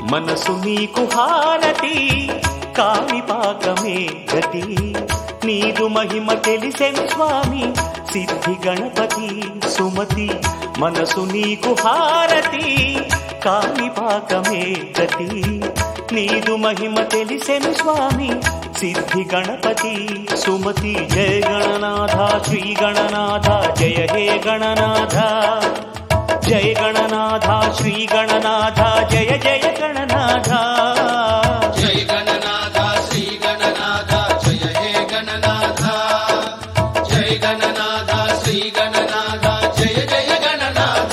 మనసు నీకు హారతి కాణిపాకమే గతి నీదు మహిమ తెలిసెను స్వామి సిద్ధి గణపతి సుమతి మనసు నీకు హారతి కాణిపాకమే గతి నీదు మహిమ తెలిసెను స్వామి సిద్ధి గణపతి సుమతి జయ గణనాథ శ్రీ గణనాథ జయ హే గణనాథ జయ గణనాథ శ్రీ గణనాథ జయ జయ గణనాథ జయ గణనాథ శ్రీ గణనాథ జయ హే గణనాథ జయ గణనాథ శ్రీ గణనాథ జయ జయ గణనాథ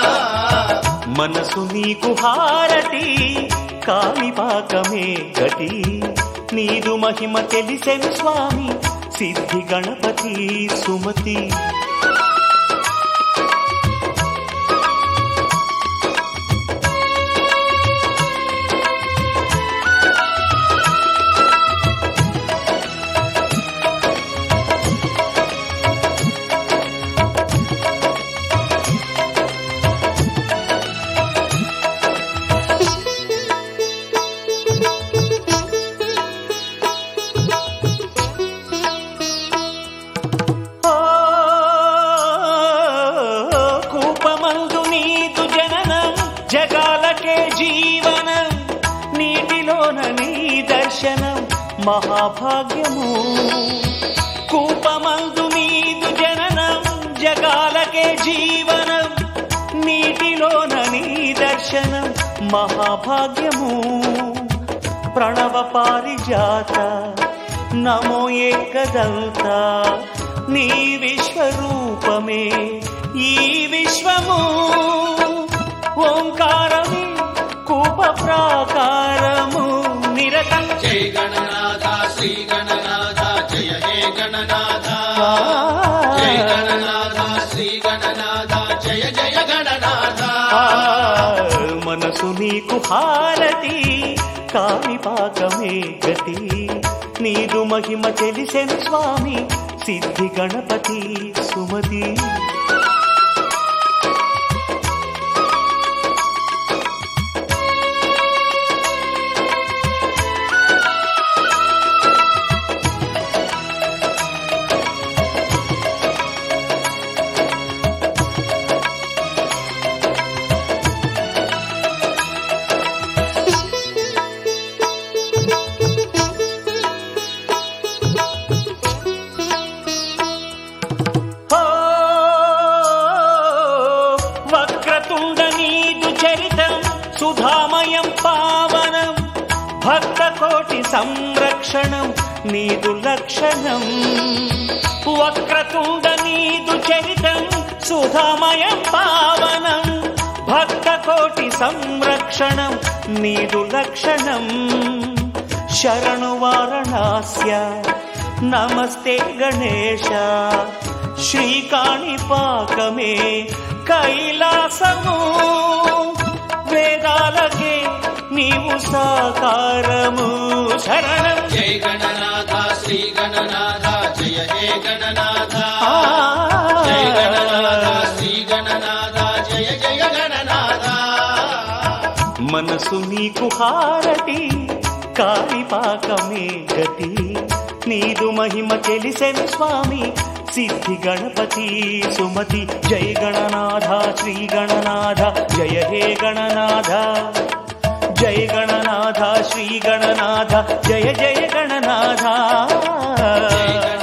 మనసు నీకు హారతి కాణిపాకమే గతి నీదు మహిమ తెలిసెను స్వామి సిద్ధి గణపతి సుమతి జగాలకే జీవనం నీటిలోన నీ దర్శనం మహాభాగ్యము కూపమందు నీదు జననం జగాలకే జీవనం నీటిలోన నీ దర్శనం మహాభాగ్యము ప్రణవ పారిజాత నమో ఏకదంత నీ విశ్వరూపమే ఈ విశ్వము ఓంకారమే కూప ప్రాకారము నిరతం జయ గణనాథ శ్రీ గణనాథ జయ హే గణనాథ జయ గణనాథ శ్రీ గణనాథ జయ జయ గణనాథ మనసు నీకు హారతి కాణిపాకమే గతి నీదు మహిమ తెలిసెను స్వామి సిద్ధి గణపతి సుమతి వక్రతుండ నీదు చరితం సుధామయం పావనం భక్త కోటి సంరక్షణం నీదు లక్షణం వక్రతుండ నీదు చరితం సుధామయం పావనం భక్త కోటి సంరక్షణం నీదు లక్షణం శరణు వారణాస్య నమస్తే గణేశ శ్రీకాణిపాకమే కైలాసము వేదాలకే నీవు సాకారము శరణం జయ గణనాథ శ్రీ గణనాథ జయ హే గణనాథ జయ గణనాథ శ్రీ గణనాథ జయ జయ గణనాథ మనసు నీకు హారతి కాణిపాకమే గతి నీదు మహిమ తెలిసెను స్వామి సిద్ధి గణపతి సుమతి జయ గణనాథ శ్రీ గణనాథ జయ హే గణనాథ జయ గణనాథ శ్రీ గణనాథ జయ జయ గణనాథ